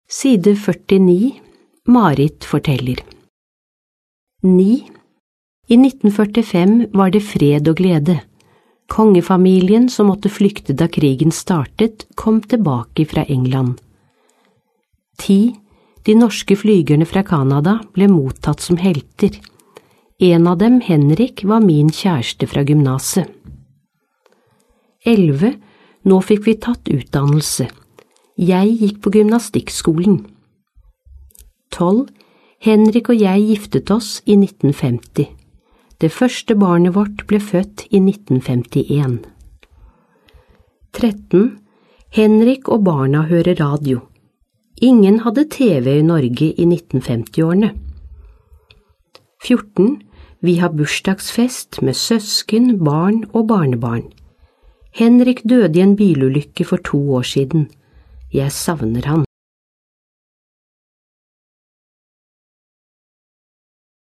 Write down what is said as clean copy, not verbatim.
Side 49. Marit forteller. 9. I 1945 var det fred og glede. Kongefamilien som måtte flykte da krigen startet, kom tilbake fra England. 10. De norske flygerne fra Canada ble mottatt som helter. En av dem, Henrik, var min kjæreste fra gymnaset. 11. Nå fikk vi tatt utdannelse. Jeg gikk på gymnastikkskolen. 12. Henrik og jeg giftet oss i 1950. Det første barnet vårt ble født i 1951. 13. Henrik og barna hører radio. Ingen hadde TV i Norge i 1950-årene. 14. Vi har bursdagsfest med søsken, barn og barnebarn. Henrik døde i en bilulykke for 2 år siden. Jeg savner han.